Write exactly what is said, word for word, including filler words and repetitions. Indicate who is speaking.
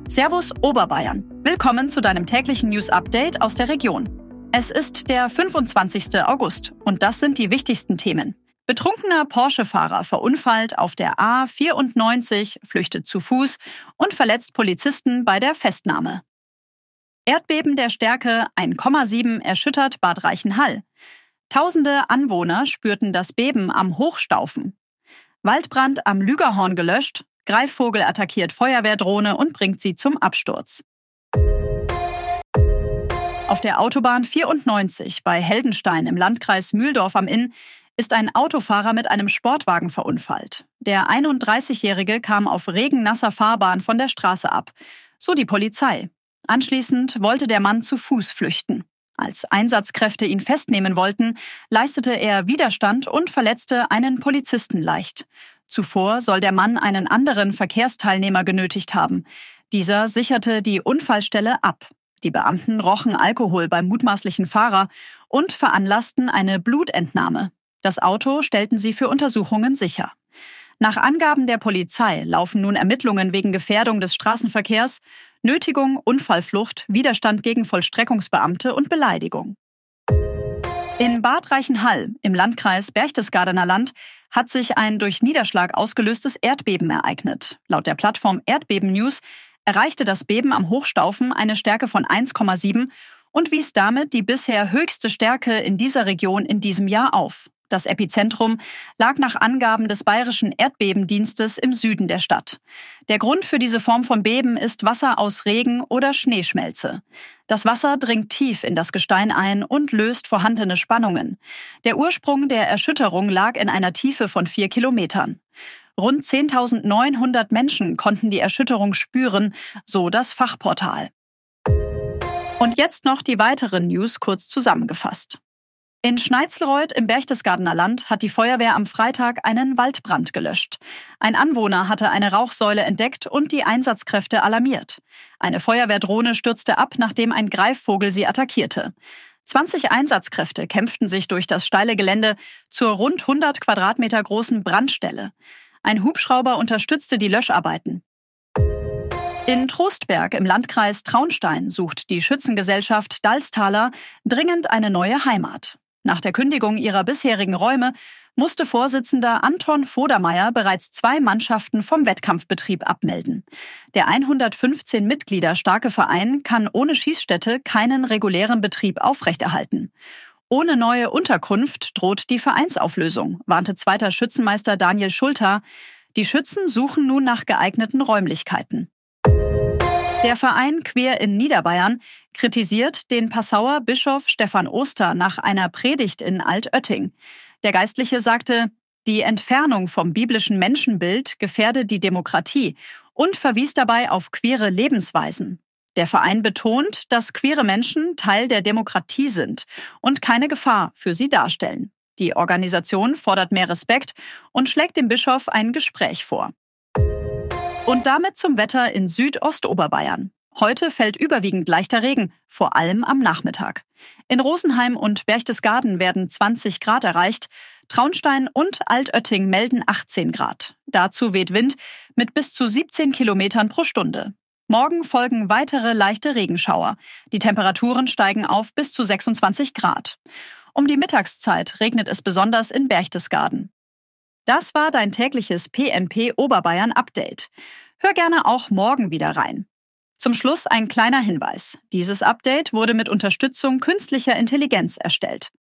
Speaker 1: Servus Oberbayern. Willkommen zu deinem täglichen News-Update aus der Region. Es ist der fünfundzwanzigsten August und das sind die wichtigsten Themen. Betrunkener Porsche-Fahrer verunfallt auf der A vierundneunzig, flüchtet zu Fuß und verletzt Polizisten bei der Festnahme. Erdbeben der Stärke eins Komma sieben erschüttert Bad Reichenhall. Tausende Anwohner spürten das Beben am Hochstaufen. Waldbrand am Lügerhorn gelöscht, Greifvogel attackiert Feuerwehrdrohne und bringt sie zum Absturz. Auf der Autobahn vierundneunzig bei Heldenstein im Landkreis Mühldorf am Inn ist ein Autofahrer mit einem Sportwagen verunfallt. Der einunddreißigjährige kam auf regennasser Fahrbahn von der Straße ab, so die Polizei. Anschließend wollte der Mann zu Fuß flüchten. Als Einsatzkräfte ihn festnehmen wollten, leistete er Widerstand und verletzte einen Polizisten leicht. Zuvor soll der Mann einen anderen Verkehrsteilnehmer genötigt haben. Dieser sicherte die Unfallstelle ab. Die Beamten rochen Alkohol beim mutmaßlichen Fahrer und veranlassten eine Blutentnahme. Das Auto stellten sie für Untersuchungen sicher. Nach Angaben der Polizei laufen nun Ermittlungen wegen Gefährdung des Straßenverkehrs, Nötigung, Unfallflucht, Widerstand gegen Vollstreckungsbeamte und Beleidigung. In Bad Reichenhall im Landkreis Berchtesgadener Land hat sich ein durch Niederschlag ausgelöstes Erdbeben ereignet. Laut der Plattform Erdbeben News erreichte das Beben am Hochstaufen eine Stärke von eins Komma sieben und wies damit die bisher höchste Stärke in dieser Region in diesem Jahr auf. Das Epizentrum lag nach Angaben des Bayerischen Erdbebendienstes im Süden der Stadt. Der Grund für diese Form von Beben ist Wasser aus Regen oder Schneeschmelze. Das Wasser dringt tief in das Gestein ein und löst vorhandene Spannungen. Der Ursprung der Erschütterung lag in einer Tiefe von vier Kilometern. Rund zehntausendneunhundert Menschen konnten die Erschütterung spüren, so das Fachportal. Und jetzt noch die weiteren News kurz zusammengefasst. In Schneizelreuth im Berchtesgadener Land hat die Feuerwehr am Freitag einen Waldbrand gelöscht. Ein Anwohner hatte eine Rauchsäule entdeckt und die Einsatzkräfte alarmiert. Eine Feuerwehrdrohne stürzte ab, nachdem ein Greifvogel sie attackierte. zwanzig Einsatzkräfte kämpften sich durch das steile Gelände zur rund hundert Quadratmeter großen Brandstelle. Ein Hubschrauber unterstützte die Löscharbeiten. In Trostberg im Landkreis Traunstein sucht die Schützengesellschaft Dalstaler dringend eine neue Heimat. Nach der Kündigung ihrer bisherigen Räume musste Vorsitzender Anton Vodermeier bereits zwei Mannschaften vom Wettkampfbetrieb abmelden. Der hundertfünfzehn Mitglieder starke Verein kann ohne Schießstätte keinen regulären Betrieb aufrechterhalten. Ohne neue Unterkunft droht die Vereinsauflösung, warnte zweiter Schützenmeister Daniel Schulter. Die Schützen suchen nun nach geeigneten Räumlichkeiten. Der Verein Queer in Niederbayern kritisiert den Passauer Bischof Stefan Oster nach einer Predigt in Altötting. Der Geistliche sagte, die Entfernung vom biblischen Menschenbild gefährde die Demokratie und verwies dabei auf queere Lebensweisen. Der Verein betont, dass queere Menschen Teil der Demokratie sind und keine Gefahr für sie darstellen. Die Organisation fordert mehr Respekt und schlägt dem Bischof ein Gespräch vor. Und damit zum Wetter in Südostoberbayern. Heute fällt überwiegend leichter Regen, vor allem am Nachmittag. In Rosenheim und Berchtesgaden werden zwanzig Grad erreicht. Traunstein und Altötting melden achtzehn Grad. Dazu weht Wind mit bis zu siebzehn Kilometern pro Stunde. Morgen folgen weitere leichte Regenschauer. Die Temperaturen steigen auf bis zu sechsundzwanzig Grad. Um die Mittagszeit regnet es besonders in Berchtesgaden. Das war dein tägliches P N P Oberbayern Update. Hör gerne auch morgen wieder rein. Zum Schluss ein kleiner Hinweis. Dieses Update wurde mit Unterstützung künstlicher Intelligenz erstellt.